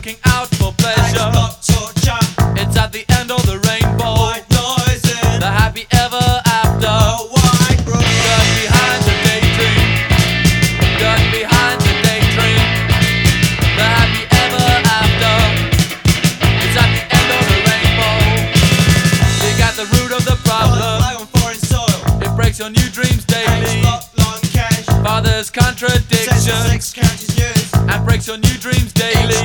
looking out for pleasure. It's at the end of the rainbow. White noise in The happy ever after. a white room. Gun behind the daydream. Gun behind the daydream. The happy ever after. It's at the end of the rainbow. Dig at the root of the problem. Fly on foreign soil. It breaks your new dreams daily. Export long cash. Father's Says the contradiction. 6 counties news. And breaks your new dreams daily.